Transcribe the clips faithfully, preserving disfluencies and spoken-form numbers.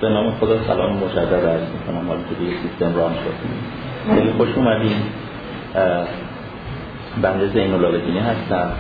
به نام خدا سلام مجدد عرض میکنم. حالا که دیگه سیستم ران شد، خیلی خوش اومدین. بنده زین العابدینی هستم،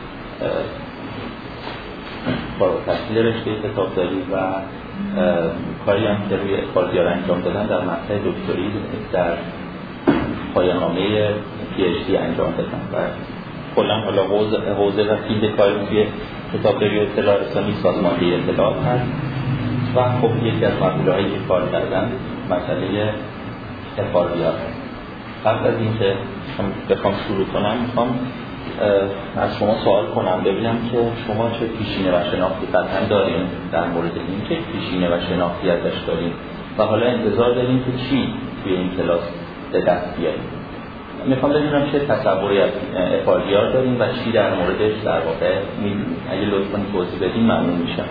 با تحصیل رشته کتابداری و کاری هم که روی افعال‌زیار انجام دادن در مقطع دکتری در پایان نامه پی اچ دی انجام دادن و کلا حالا حوزه و فیلد کاری توی کتابداری و اطلاع رسانی سازماندهی اطلاعات هست و خب یکی از مقوله‌هایی که کار کردن مسئله افعال‌زیار هست. قبل از اینکه بخوام شروع کنم میخوام از شما سوال کنم، ببینم که شما چه پیشینه و شناختی قطعا دارین در مورد این، چه پیشینه و شناختی ازش دارین و حالا انتظار دارین که چی توی این کلاس به دست بیارین. میخوام ببینم چه تصوری از افعال‌زیار دارین و چی در موردش در واقع میدونین. اگه لطفاً توضیح بدین ممنون میشم.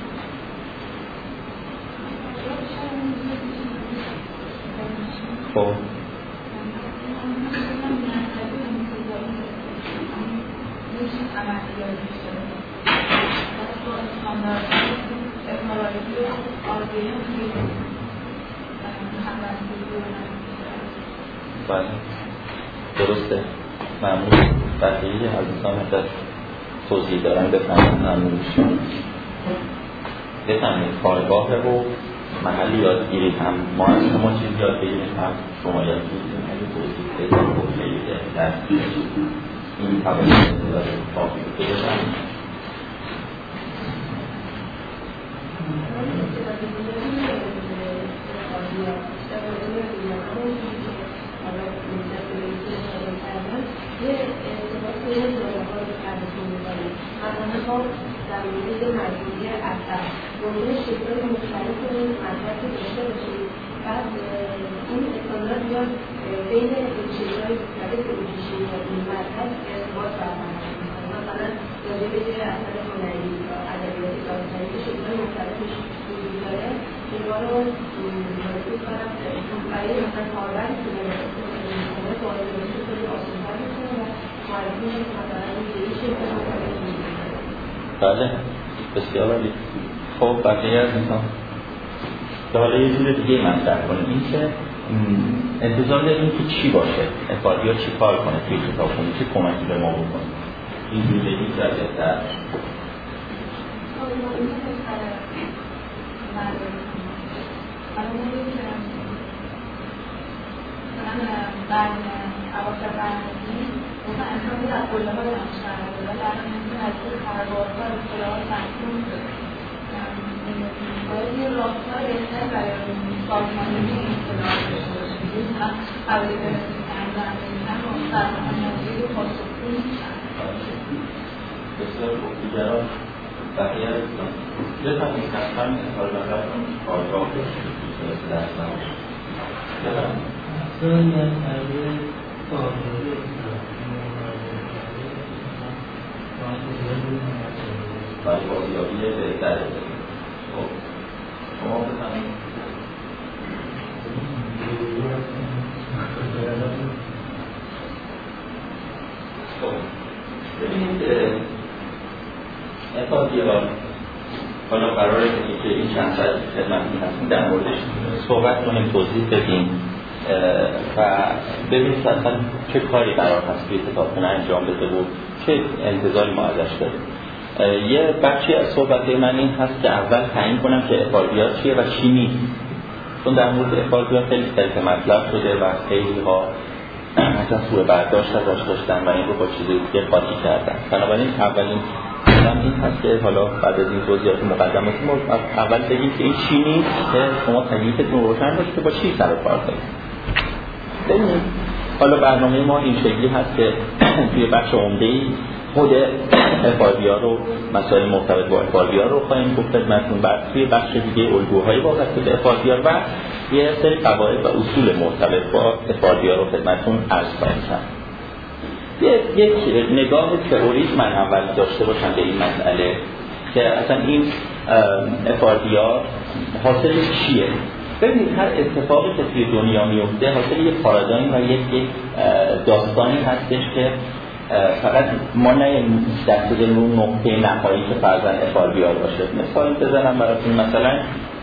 خب بله درسته، ممنون. بقیه از دوستان ازش توضیح دارن بفهمن ممنون میشم. بفهمید پایگاه و محلی یادگیری هم ما از شما چیز یاد بگیریم هم شما یاد بگیریم. اگه توضیح بدیم خب خیلی بهتر این توانایی داره کافی رو بگیرم. در مورد مجموعه اثر ممکنه شکل‌های مختلف رو مطرح داشته باشید. بعد این اصطلاح یا بین شکل‌های مختلف پیشین یا این مطلب ارتباط برقرار می‌کنه. مثلا راجع به اثر هنری یا ادبیاتی داستانی که شکل‌های مختلفش وجود داره، اینها رو معرفی کنم برای مثلا کاربری که می‌خواد وارد بشه خیلی آسان‌تر می‌کنه و معرفی مثلا این شکل مختلف. بله بسیار عالی. خب بقیه از انسان که حالا یه جور دیگه مطرح کنیم، این که انتظار داریم که چی باشه، افعال‌زیار چی کار کنه توی کتابخونه، چی کمکی به ما بکنه. این جور دیگه جذاب‌تر اواخر برنامه‌ریزی مثلا انسان می‌ره از کجاها رو نمی‌شنه و در این از خبرگارها و اطلاعات مطلوب باید یه راهکار بهتر برای سازماندهی این اطلاعات داشته باشیم. هم قبلی به انجام می‌دن و سرمایه‌گذاری رو پاسخگو می‌شن. بسیار خوب. دیگران بقیه هستن بفهمید حتما انتظار نظرتون پایگاه مثل درس نباشه. بفهمید برای بازیابی بهتر داریم. خب شما بفهمید. خب ببینید افعال‌زیار حالا قراره که این چند ساعت خدمتتون هستیم در موردش صحبت کنیم، توضیح بدیم و ببینید اصلا چه کاری قرار هست توی کتابخونه انجام بده و چه انتظاری ما ازش داریم. یه بخشی از صحبت من این هست که اول تعیین کنم که افعال‌زیار چیه و چی نیست، چون در مورد افعال‌زیار خیلی خیلی مطلب شده و خیلی ها مثلا سوء برداشت ازش داشتن و این رو با چیزی دیگه قاطی کردن. بنابراین اولین قدم این هست که حالا بعد از این توضیحات مقدماتی ما اول بگیم که این چی نیست که شما تکلیفتون روشن باشه که با چی سر کار دارید. ببینید حالا برنامه ما این شکلی هست که توی بخش عمده‌ای خود افعال‌زیار رو مسائل مرتبط با افعال‌زیار رو خواهیم گفت خدمتتون. بعد توی بخش دیگه الگوهای وابسته به افعال‌زیار و یه سری قواعد و اصول مرتبط با افعال‌زیار رو خدمتتون عرض خواهیم کرد. یک نگاه تئوریک من اول داشته باشم به این مسئله که اصلا این افعال‌زیار حاصل چیه. ببینید هر اتفاقی که توی دنیا میفته حاصل یک پارادایم و یک یک داستانی هستش که فقط ما نه دست دل اون نقطه نهایی که فرضاً افعال‌زیار باشه. مثال بزنم براتون، مثلا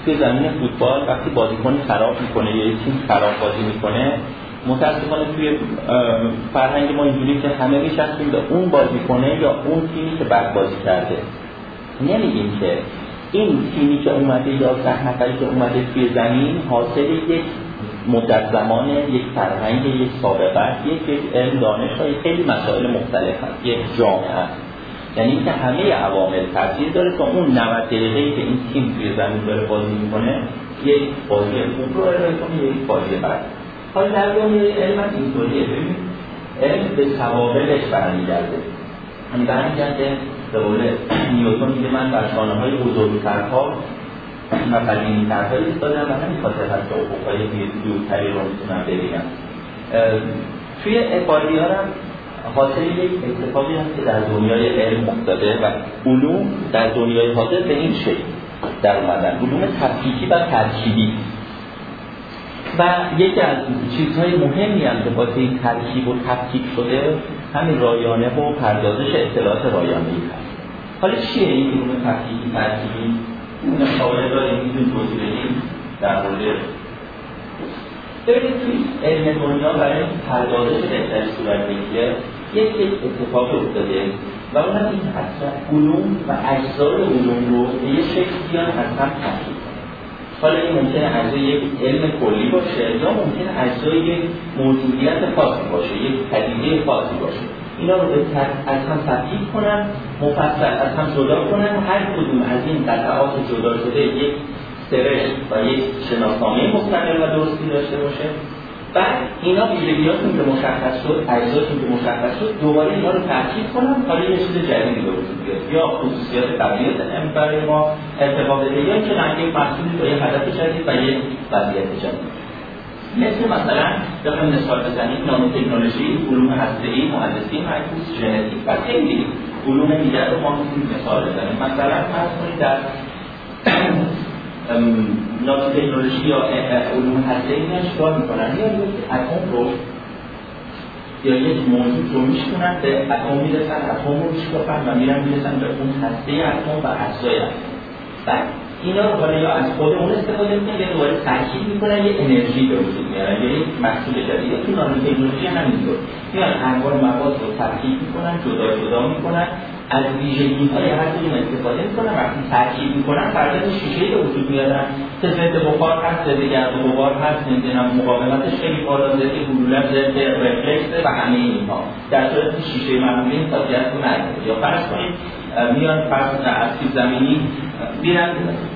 توی زمین فوتبال وقتی بازیکن خراب میکنه یا یک تیم خراب بازی میکنه، متاسفانه توی فرهنگ ما اینجوری که همه میشستیم به اون بازیکنه یا اون تیمی که بد بازی کرده. نمیگیم که این تیمی که اومده یا ده نفری که اومده توی زمین حاصل یک مدت زمان، یک فرهنگ، یک سابقه، یک یک علم دانش های خیلی مسائل مختلف هست، یک جامعه است. یعنی که همه عوامل تاثیر داره تا اون نود دقیقه‌ای که این تیم توی زمین داره بازی میکنه یک بازی خوب رو ارائه کنه، یک بازی بد. حالا در دنیای علم هم اینطوریه. ببین علم به سوابقش برمیگرده. همین برمیگرده به قول نیوتن میگه من بر شانه‌های بزرگترها و قدیمی‌ترها ایستادم و همین خاطر هست که افق‌های دورتری رو میتونم ببینم. توی اقالی‌ها هم حاصل یک اتفاقی هست که در دنیای علم افتاده و علوم در دنیای حاضر به این شکل در اومدن، علوم تفکیکی و ترکیبی. و یکی از چیزهای مهمی هم که باعث این ترکیب و تفکیک شده همین رایانه و پردازش اطلاعات رایانه‌ای هست. حالا چیه این علوم تفکیکی ترکیبی؟ اون مشاوره داریم میتونیم توضیح بدیم در مورد. ببینید توی علم دنیا برای پردازش بهتر صورت بگیره یک یک اتفاق افتاده و اون هم این هست علوم و اجزای علوم رو به یک شکل بیان از هم تفکیک. حالا این ممکنه اجزای یک علم کلی باشه یا ممکنه اجزای یک موجودیت خاصی باشه، یک پدیده خاصی باشه. اینا رو به از هم تفکیک کنن، مفصل از هم جدا کنن، هر کدوم از این قطعات جدا شده یک سرشت و یک شناسنامه مستقل و درستی داشته باشه. بعد اینا ویژگی‌هاشون که مشخص شد، اجزاشون که مشخص شد، دوباره اینا رو ترکیب کنن تا یه چیز جدیدی به وجود بیاد. یا خصوصیات قبلی برای ما ارتباط بده یا که رنگ محصولی با یه هدف جدید و یه وضعیت جدید. مثل مثلا بخوایم مثال بزنیم نانو تکنولوژی، علوم هسته‌ای، مهندسی مرکوز، ژنتیک و خیلی علوم دیگر رو ما می‌تونیم مثال بزنیم. مثلا فرض کنید در نانو تکنولوژی یا علوم هسته‌ای اینا چیکار می‌کنن؟ یا یک اتم رو یا یک موجود رو میشکنن به اتم میرسن، اتم رو میشکافن و میرن میرسن به اون هسته اتم و اجزای اتم. بعد اینا رو حالا یا از خود اون استفاده میکنن یا دوباره ترکیب میکنن یه انرژی به وجود میارن یا یک محصول جدید. تو نانو تکنولوژی همینطور میان انواع مواد رو ترکیب میکنن، جدا جدا میکنن، از ویژگی‌های هر کدوم استفاده میکنن، وقتی ترکیب میکنن فردا شیشه‌ای به وجود میارن که ضد بخار هست، ضد گرد و غبار هست، نمیدونم مقاومتش خیلی بالا، ضد حلول، ضد رفلکس و همه اینها. در صورتی شیشه معمولی این خاصیت رو نداره. یا فرض کنید میان فرض از سیب زمینی میرن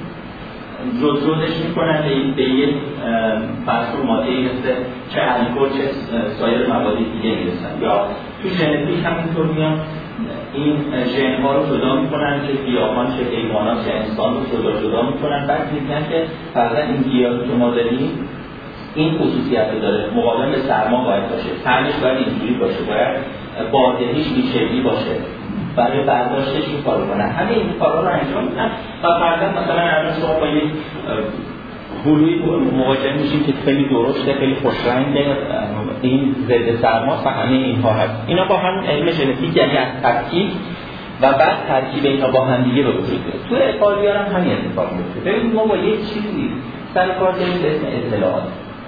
جز جزش میکنن به یک فرسور ماده‌ای مثل چه الکل چه سایر مواد دیگه میرسن. یا تو ژنتیک همینطور میان این ژن ها رو جدا میکنن، چه گیاهان چه حیوانات چه انسان رو جدا جدا میکنن. بعد میگن که فرضاً این گیاهی که ما داریم این خصوصیت رو داره، مقاوم به سرما باید باشه، طعمش باید اینجوری باشه، باید بادهیش بیشتری باشه، برای برداشتش این کارو کنن. همه این کارا رو انجام میدن و فرضاً مثلا الان شما با یک حلوی مواجه میشیم که خیلی درشته، خیلی خوشرنگه، این ضد سرماست و همه اینها هست. اینا با هم علم ژنتیک یعنی از ترکیب و بعد ترکیب اینا با هم دیگه به وجود میاد. تو اقالی‌ها هم همین اتفاق میفته. ببینید ما با یک چیزی سر کار داریم به اسم اطلاعات.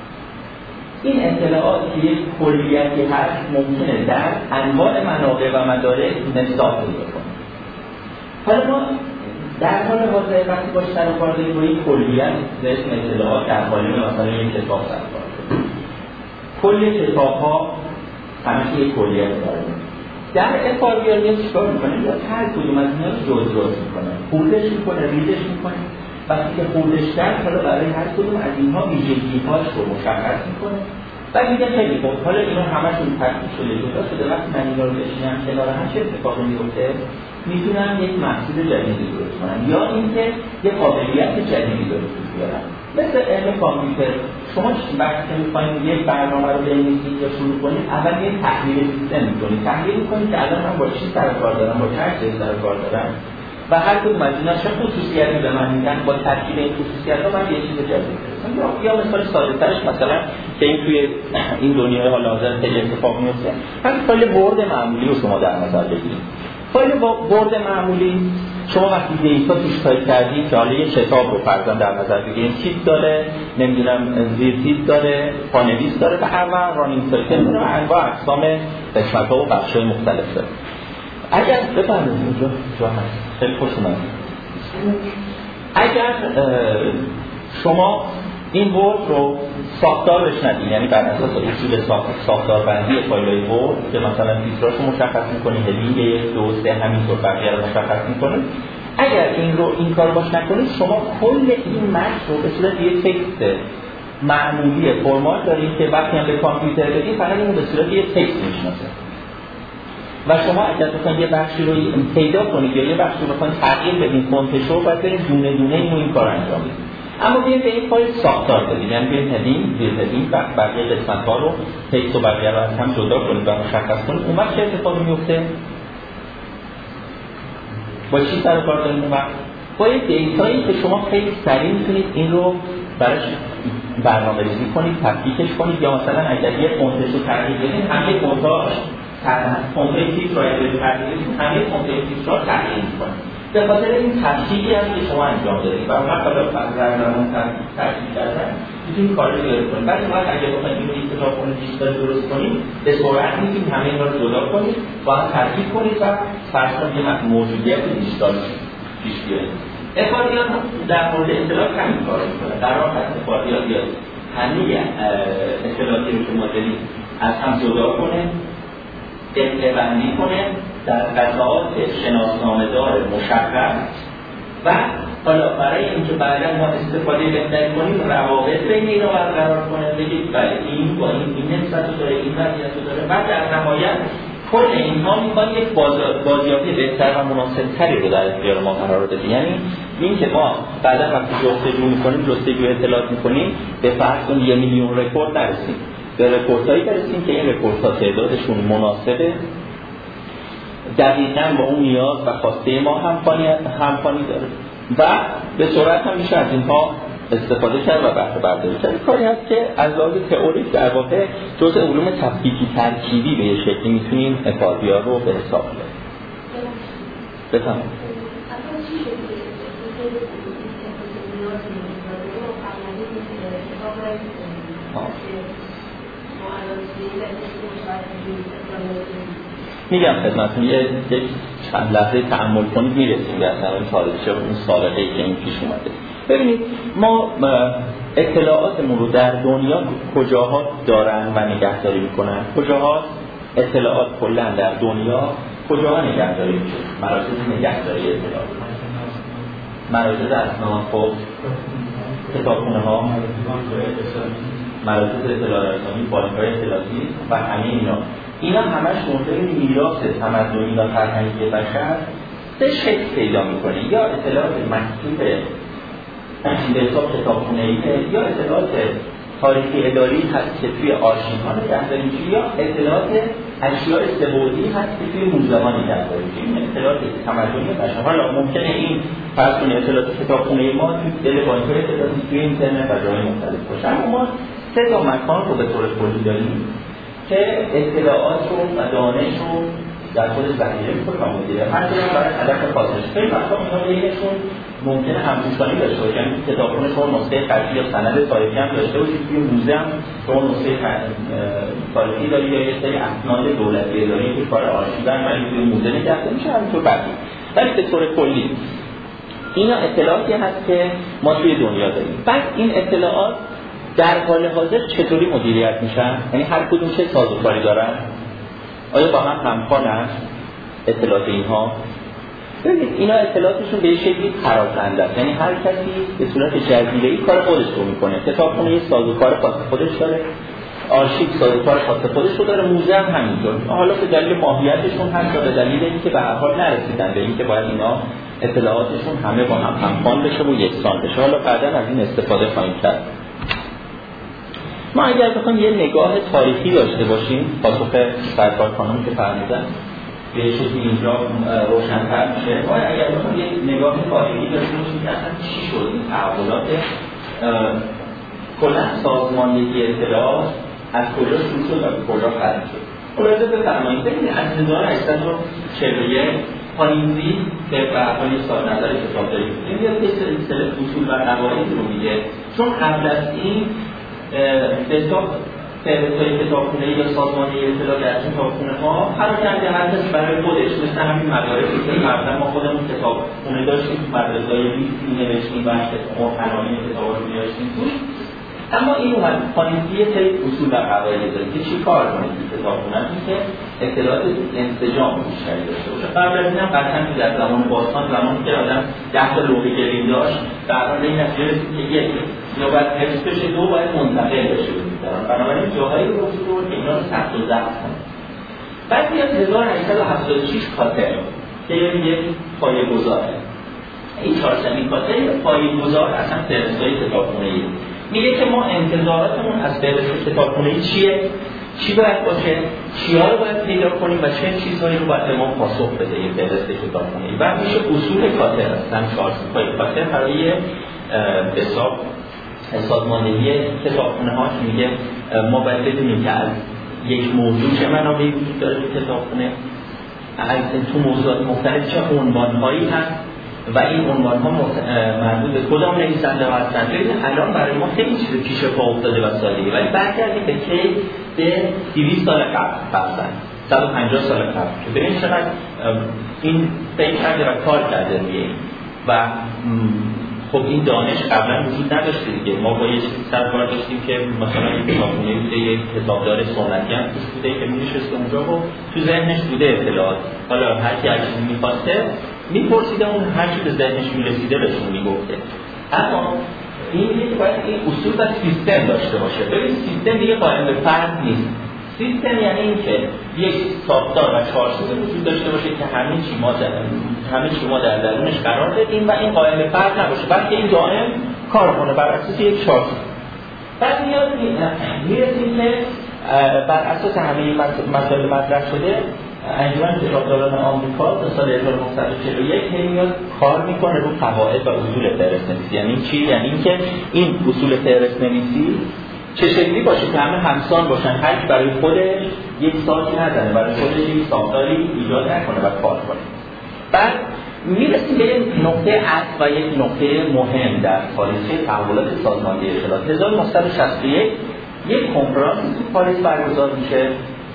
این اطلاعات که یک کلیتی هست ممکنه در انواع منابع و مدارک مصداق پیدا کنه. حالا ما در حال حاضر وقتی باش سر کار داریم با یک کلیت به اسم اطلاعات در قالب مثلا یک کتاب سر کار داریم. کل کتاب‌ها همه یک کلیت دارن. در اقالی‌ها چیکار می‌کنه؟ یا هر کدوم از اینا رو جزء می‌کنه، خوردش می‌کنه، ریزش می‌کنه. وقتی که خوردش کرد حالا برای هر کدوم از اینها ویژگی‌هاش رو مشخص می‌کنه. بعد میگه خیلی خوب، حالا اینا همشون ترکیب شده جدا شده، وقتی من اینا رو بشینم کنار هم چه اتفاقی میفته؟ میتونن یک محصول جدیدی درست کنن یا اینکه یک قابلیت جدیدی درست بیارن. مثل علم کامپیوتر، شما وقتی که میخواین یک برنامه رو بنویسید یا شروع کنید، اول یک تحلیل سیستم میکنید، تحلیل میکنید که الان من با چی سر کار دارم، با چه چیزی سر کار دارم و هر کدوم از اینا چه خصوصیتی به من میدن، با ترکیب این خصوصیت‌ها من یه چیز جدید برسم. یا یا مثال ساده‌ترش مثلا که این توی این دنیای حال حاضر خیلی اتفاق میفته، همین کل ورد معمولی رو شما در نظر بگیرید. فایل با برد معمولی شما وقتی دیتا توش تایپ کردید که حالا یه کتاب رو فرضاً در نظر بگیرید، تیپ داره، نمیدونم زیر تیپ داره، پانویس داره و هر وقت رانینگ سایکل داره و انواع اقسام قسمت‌ها و بخش‌های مختلف داره. اگر بفرمایید اینجا جا هست خیلی خوش اومد. اگر شما این ورد رو ساختار بشنید، یعنی بر اساس اصول ساختار بندی فایل‌های ورد که مثلا تیتراشو مشخص می‌کنید، هدینگ یک دو سه همینطور بقیه رو مشخص می‌کنید، اگر این رو این کارو باش نکنید شما کل این متن رو به صورت یه تکست معمولی فرمال دارید که وقتی هم به کامپیوتر بدید فقط اینو به صورت یه تکست میشناسه و شما اگر بخواید یه بخشی رو پیدا کنید یا یه بخشی رو بخواید تغییر بدید فونتش رو باید برید دونه دونه اینو این کار انجام بدید. اما بیاید به این فایل ساختار بدید، یعنی بیاید هدینگ زیر هدینگ و بقیه قسمت‌ها رو تکست و بقیه رو از هم جدا کنید و مشخص کنید. اون وقت چه اتفاقی میفته؟ با چی سر کار داریم؟ اون وقت با یه دیتایی که شما خیلی سریع میتونید این رو براش برنامه‌ریزی کنید، تفکیکش کنید، یا مثلا اگر یه فونتش رو تغییر بدید همه فونت‌هاش فونت‌های تیپ را اگر تغییر بدید همه فونت‌های تیپ را تغییر می‌کنید. به خاطر این تفکیکی هم که شما انجام دارید و اونها حالا فرضاً درمون تفکیک کردن میتونید کار رو بیارید کنید. بعد ما اگر بخواید این رو اتفاق کنید دیجیتال درست کنید به سرعت میتونید همه اینا رو جدا کنید با هم ترکیب کنید و فرض کنید یه موجودیت دیجیتال پیش بیارید. افادیات در مورد اطلاعات همین کار میکنه. قرار هست افادیات بیاد همه اطلاعاتی رو که ما داریم از هم جدا کنه، دقیقه بندی کنه در قطعات شناسنامه‌دار مشخص و حالا برای اینکه بعدا ما استفاده بهتری کنیم روابط بین اینا برقرار کنه، بگید بله این با این این نسبت رو داره، این وضعیت رو داره، بعد در نهایت کل اینها میخواد یک بازیابی بهتر و مناسب‌تری رو در اختیار ما قرار بده. یعنی این که ما بعدا وقتی جستجو می‌کنیم، جستجو اطلاعات می‌کنیم، به فرض کنید یه میلیون رکورد نرسیم، به رکوردهایی برسیم که این رکوردها تعدادشون مناسبه، دقیقاً با اون نیاز و خواسته ما همخوانی همخوانی داره و به سرعت هم میشه از اینها استفاده کرد و بهره برداری کرد. کاری هست که از لحاظ تئوریک در واقع جزء علوم تفکیکی ترکیبی به یه شکلی میتونیم افادیا رو به حساب بیاریم. بفرمایید. میگم خدمتتون یه چند لحظه تأمل کنید میرسیم به اصلا این تاریخچه و اون سابقه‌ای که این پیش اومده. ببینید ما اطلاعاتمون رو در دنیا کجاها دارن و نگهداری میکنن، کجاها اطلاعات کلا در دنیا کجاها نگهداری میشه، مراکز نگهداری اطلاعات، مراکز اسناد، خب کتابخونه ها، مراکز اطلاع رسانی، بانک‌های اطلاعاتی و همه اینا اینا همش منتهی میراث تمدنی و فرهنگی بشر سه شکل پیدا میکنه. یا اطلاعات مکتوب به حساب کتابخونه‌ای، یا اطلاعات تاریخی اداری هست که توی آرشیوها نگهداری میشه، یا اطلاعات اشیاء سه‌بعدی هست که توی موزه‌ها نگهداری میشه. این اطلاعات تمدنی بشر. حالا ممکنه این فرض کنید اطلاعات کتابخونه‌ای ما توی دل بانک‌های اطلاعاتی توی اینترنت و جای مختلف باشه، اما ما سه تا مکان رو به طور کلی داریم که اطلاعات رو و دانش رو در خود ذخیره می‌کنه و مدیره. هر کدوم برای هدف خاصش. خیلی وقتا اینا بینشون ممکنه همپوشانی داشته باشه. یعنی کتابخونه شما نسخه خطی یا سند تاریخی هم داشته باشید، توی موزه هم شما نسخه تاریخی دارید یا یه سری اسناد دولتی دارید که کار آرشیوان ولی توی موزه نگهداری میشه، همینطور بقیه. ولی به طور کلی اینا اطلاعاتی هست که ما توی دنیا داریم. بعد این اطلاعات در حال حاضر چطوری مدیریت میشن؟ یعنی هر کدوم چه سازوکاری دارن؟ آیا با هم همخوانن اطلاعات اینها؟ ببینید اینا اطلاعاتشون به شکلی پراکنده است. یعنی هر کسی به صورت جزیره‌ای کار خودش رو میکنه. کتابخونه یه سازوکار خاص خودش داره، آرشیو سازوکار خاص خودش رو داره، موزه هم همینطور. حالا به دلیل ماهیتشون هست یا به دلیل اینکه به هر حال نرسیدن به اینکه باید اینا اطلاعاتشون همه با هم همخوان بشه و یکسان بشه. حالا بعداً از این استفاده خواهیم کرد. ما اگر بخوایم یه نگاه تاریخی داشته باشیم، پاسخ سرکار خانم که فرمودن به چیزی اینجا روشن‌تر میشه. ما اگر بخوایم یه نگاه تاریخی داشته باشیم که اصلا چی شد این تحولات کلا سازماندهی اطلاعات از کجا شروع شد و به کجا ختم شد. خلاصه بفرمایید ببینید از هزار و هشتصد و چهل و یک پایین‌زی که به هر حال سال نظر کتابداری میاد یه سری سری اصول و قواعد رو میگه، چون قبل از این به حساب سرویس‌های کتابخونه یا سازمانی اطلاع در کتابخونه ها هر کرده هر کسی برای خودش مثل همین مدارسی که قبلا ما خودمون کتابخونه داشتیم، مدرسه‌های لیستی می‌نوشتیم و قانونی کتابا رو می‌نوشتیم توش. اما این اومد پالیسی یه سری اصول و قواعد داره که چی کار کنید که کتابخونه این که اطلاعات انسجام بیشتری داشته باشه. قبل از اینم قطعاً در زمان باستان زمانی که آدم ده تا لوحه گریم داشت در حال این نتیجه رسید که یک یا باید حفظ بشه، دو باید منتقل بشه بودن. بنابراین جاهایی رو وجود داره که اینا رو ثبت و ضبط کنه. بعد میاد هزار و هشتصد و هفتاد و شش کاتر که یک پایه‌گذاره. این چهارصدمین کاتر پایه‌گذار اصلا فهرست‌های کتابخونه‌ای میگه که ما انتظاراتمون از فهرست کتابخونه‌ای چیه؟ چی باید باشه؟ چیا رو باید پیدا کنیم و چه چیزهایی رو باید به ما پاسخ بده این فهرست کتابخونه‌ای. بعد میشه اصول کاتر هستن چهار تا کاتر برای حساب سازماندهی کتابخونه‌ها که میگه ما باید بدونیم که از یک موضوع چه منابعی وجود داره تو کتابخونه، از تو موضوعات مختلف چه عنوان‌هایی هست و این عنوان‌ها مربوط به کدام نویسنده هستن. ببینید الان برای ما خیلی چیز پیش پا افتاده و ساده‌ای، ولی برگردیم به کی به دویست سال قبل، مثلا صد و پنجاه سال قبل که ببینید چقدر این فکر کرده و کار کرده روی این و خب این دانش قبلا وجود نداشته دیگه. ما با یه چیزی سر کار داشتیم که مثلا یک کتابخونه بوده، یک کتابدار سنتی هم توش بوده که می‌نشسته اونجا و تو ذهنش بوده اطلاعات. حالا هر کی هر چیزی می‌خواسته می‌پرسیده، اون هر چی به ذهنش می‌رسیده بهشون میگفته. اما این میگه که باید این اصول و سیستم داشته باشه. ببین سیستم دیگه قائم به فرد نیست. سیستم یعنی این که یک ساختار و چارچوبی وجود داشته باشه که همه چی ما در همه چی ما در درونش قرار بدیم و این قائم به فرد نباشه، بلکه این دائم کار کنه بر اساس یک چارچوب. بعد میاد میرسیم که بر اساس همه این مسائل مطرح شده انجمن کتابداران آمریکا تا سال هزار و نهصد و چهل و یک میاد کار میکنه رو قواعد و اصول فهرست‌نویسی. یعنی چی؟ یعنی اینکه این اصول فهرست‌نویسی چه شکلی باشه که همه همسان باشن، هر کی برای خودش یک ساعتی نزنه، برای خودش یک ساختاری ایجاد نکنه و کار کنه. بعد میرسیم به یک نقطه عطف و یک نقطه مهم در پالیسی تحولات سازماندهی اطلاعات. هزار و نهصد و شصت و یک یک کنفرانس تو پاریس برگزار میشه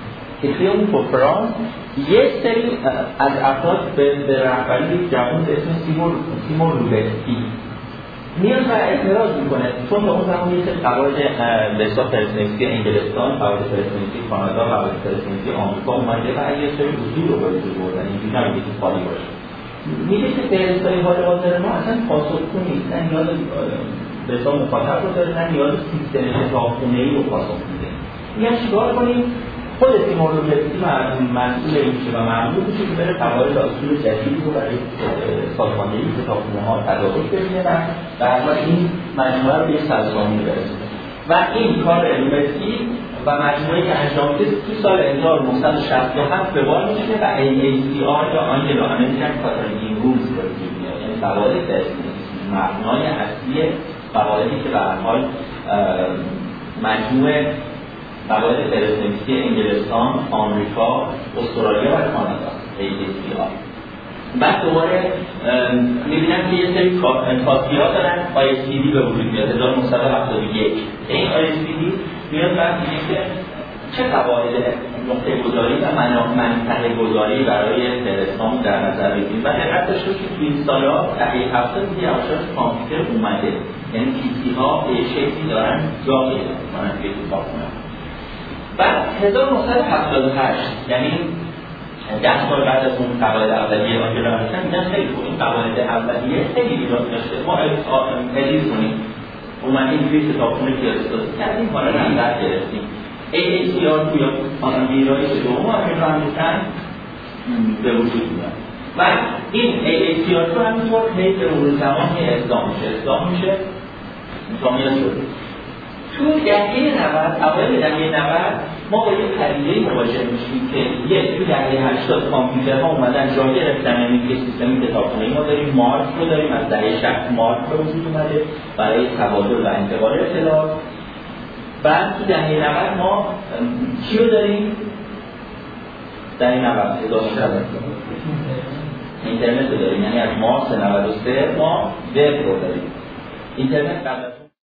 که توی اون کنفرانس یک سری از افراد به رهبری یک جوان به اسم سیمور سیمور لوبسکی میاد و اعتراض میکنه، چون به اون زمان یه سری قواعد به حساب فهرست‌نویسی انگلستان، قواعد فهرست‌نویسی کانادا، قواعد فهرست‌نویسی آمریکا اومده و یه سری اصول رو به وجود آوردن. اینجوری نمیگه که خالی باشه. میگه که فهرست‌های حال حاضر ما اصلا پاسخگو نیست، نه نیاز به حساب مخاطب رو داره، نه نیاز سیستم کتابخونه‌ای رو پاسخ میده. میگن چیکار کنیم؟ خود سیمور لوبسکی مسئول این میشه و مأمور میشه که بره قواعد و اصول جدیدی رو برای سازماندهی کتابخونه‌ها تدارک ببینه و در واقع این مجموعه رو به سازمانی برسونه. و این کار لوبسکی و مجموعه‌ای که انجام میده تو سال هزار و نهصد و شصت و هفت به بار میشه و ای ای سی آر یا آنگلو امریکن کاتالوگینگ رولز رو میگه، یعنی قواعد فهرست‌نویسی، مبنای اصلی قواعدی که به هر حال مجموعه قواعد فهرست‌نویسی انگلستان، آمریکا، استرالیا و کانادا ای ای سی آر. بعد دوباره می‌بینم که یه سری کافی‌ها دارن آی اس تی دی به وجود میاد هزار و نهصد و هفتاد و یک. این آی اس تی دی میاد بعد میگه که چه قواعد نقطه گذاری و منطقه گذاری برای فهرستان در نظر بگیریم و دقت داشته باشید که این سال‌ها دهه هفتاد دیگه آشار کامپیوتر اومده، یعنی پی‌سی‌ها به شکلی دارن جا پیدا می‌کنن توی کتابخونه. بعد هزار و نهصد و هفتاد و هشت یعنی ده سال بعد از اون قواعد اولیه آنجلو امریکن میگن خیلی خوب این قواعد اولیه خیلی ایراد داشته، ما ادیت کنیم اومدیم توی کتابخونه پیاده‌سازی کردیم، حالا نظر گرفتیم ای ای سی آر توی ویرایش دوم آنجلو امریکن به وجود میاد و این ای ای سی آر تو همینطور هی به مرور زمان اقدام میشه اقدام میشه کامل شده. تو دهه نود، اوایل دهه نود ما با یک پدیده‌ای مواجه میشیم که یک تو دهه هشتاد کامپیوترها اومدن جا گرفتن، یعنی یک سیستم کتابخونه‌ای ما داریم، مارک رو داریم، از دهه شصت مارک به وجود اومده برای تبادل و انتقال اطلاعات. بعد تو دهه نود ما چی رو داریم؟ دهه نود اینترنت رو داریم، یعنی از مارس نود و سه ما وب رو داریم. اینترنت قبل از